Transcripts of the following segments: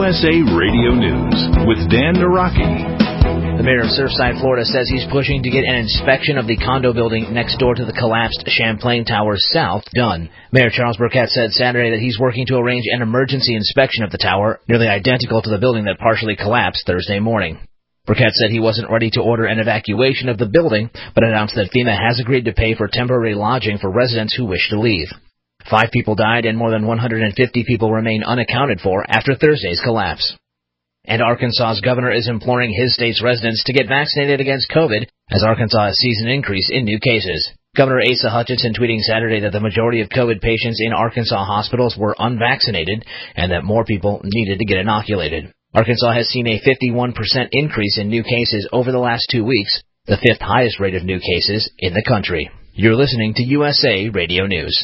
USA Radio News with Dan Naraki. The mayor of Surfside, Florida, says he's pushing to get an inspection of the condo building next door to the collapsed Champlain Towers South done. Mayor Charles Burkett said Saturday that he's working to arrange an emergency inspection of the tower, nearly identical to the building that partially collapsed Thursday morning. Burkett said he wasn't ready to order an evacuation of the building, but announced that FEMA has agreed to pay for temporary lodging for residents who wish to leave. 5 people died and more than 150 people remain unaccounted for after Thursday's collapse. And Arkansas's governor is imploring his state's residents to get vaccinated against COVID as Arkansas sees an increase in new cases. Governor Asa Hutchinson tweeting Saturday that the majority of COVID patients in Arkansas hospitals were unvaccinated and that more people needed to get inoculated. Arkansas has seen a 51% increase in new cases over the last 2 weeks, the 5th highest rate of new cases in the country. You're listening to USA Radio News.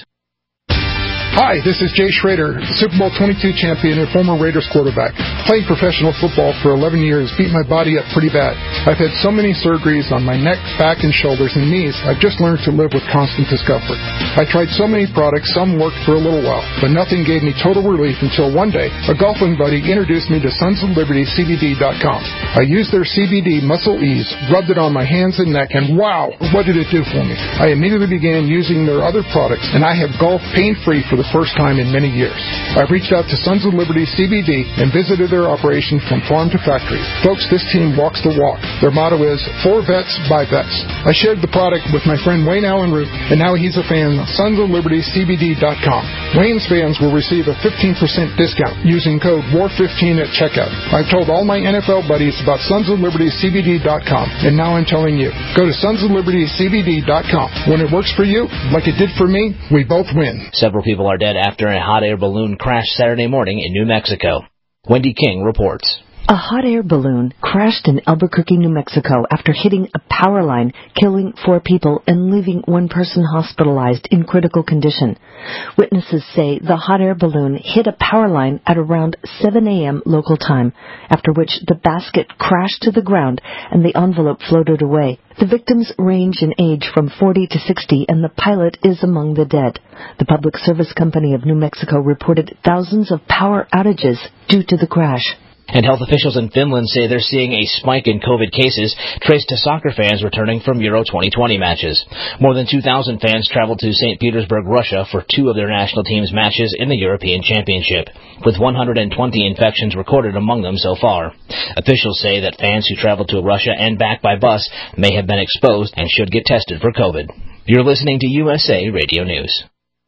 Hi, this is Jay Schrader, Super Bowl 22 champion and former Raiders quarterback. Playing professional football for 11 years beat my body up pretty bad. I've had so many surgeries on my neck, back, and shoulders and knees, I've just learned to live with constant discomfort. I tried so many products, some worked for a little while, but nothing gave me total relief until one day, a golfing buddy introduced me to SonsOfLibertyCBD.com. I used their CBD Muscle Ease, rubbed it on my hands and neck, and wow, what did it do for me? I immediately began using their other products, and I have golfed pain-free for the first time in many years. I've reached out to Sons of Liberty CBD and visited their operation from farm to factory. Folks, this team walks the walk. Their motto is, for vets, by vets. I shared the product with my friend Wayne Allen Root, and now he's a fan of SonsOfLibertyCBD.com. Wayne's fans will receive a 15% discount using code WAR15 at checkout. I've told all my NFL buddies about SonsOfLibertyCBD.com, and now I'm telling you. Go to SonsOfLibertyCBD.com. When it works for you, like it did for me, we both win. Several people are dead after a hot air balloon crashed Saturday morning in New Mexico. Wendy King reports. A hot air balloon crashed in Albuquerque, New Mexico after hitting a power line, killing 4 people and leaving 1 person hospitalized in critical condition. Witnesses say the hot air balloon hit a power line at around 7 a.m. local time, after which the basket crashed to the ground and the envelope floated away. The victims range in age from 40 to 60, and the pilot is among the dead. The Public Service Company of New Mexico reported thousands of power outages due to the crash. And health officials in Finland say they're seeing a spike in COVID cases traced to soccer fans returning from Euro 2020 matches. More than 2,000 fans traveled to St. Petersburg, Russia for 2 of their national team's matches in the European Championship, with 120 infections recorded among them so far. Officials say that fans who traveled to Russia and back by bus may have been exposed and should get tested for COVID. You're listening to USA Radio News.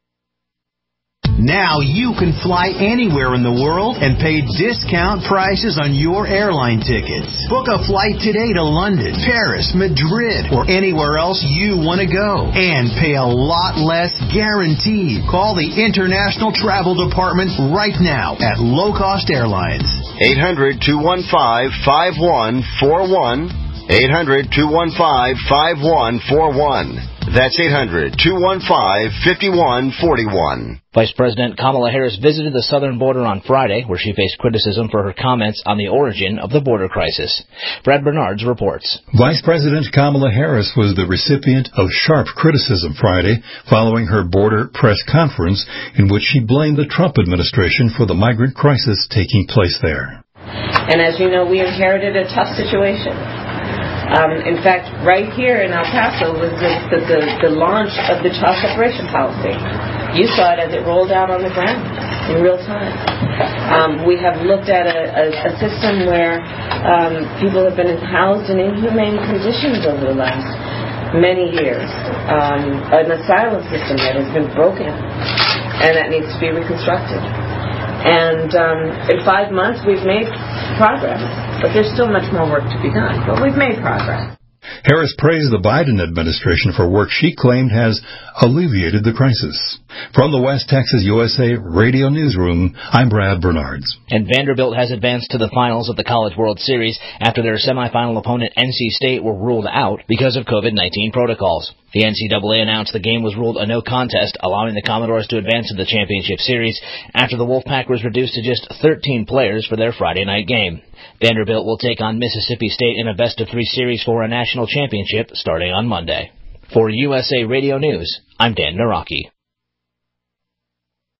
Now you can fly anywhere in the world and pay discount prices on your airline tickets. Book a flight today to London, Paris, Madrid, or anywhere else you want to go. And pay a lot less guaranteed. Call the International Travel Department right now at Low Cost Airlines. 800-215-5141. 800-215-5141. That's 800-215-5141. Vice President Kamala Harris visited the southern border on Friday, where she faced criticism for her comments on the origin of the border crisis. Brad Bernards reports. Vice President Kamala Harris was the recipient of sharp criticism Friday following her border press conference in which she blamed the Trump administration for the migrant crisis taking place there. And as you know, we inherited a tough situation. In fact, right here in El Paso was the launch of the child separation policy. You saw it as it rolled out on the ground in real time. We have looked at a system where people have been housed in inhumane conditions over the last many years. An asylum system that has been broken and that needs to be reconstructed. And in 5 months, we've made progress, but there's still much more work to be done. But we've made progress. Harris praised the Biden administration for work she claimed has alleviated the crisis. From the West Texas USA Radio Newsroom, I'm Brad Bernards. And Vanderbilt has advanced to the finals of the College World Series after their semifinal opponent NC State were ruled out because of COVID-19 protocols. The NCAA announced the game was ruled a no contest, allowing the Commodores to advance to the championship series after the Wolfpack was reduced to just 13 players for their Friday night game. Vanderbilt will take on Mississippi State in a best-of-3 series for a national championship starting on Monday. For USA Radio News, I'm Dan Naraki.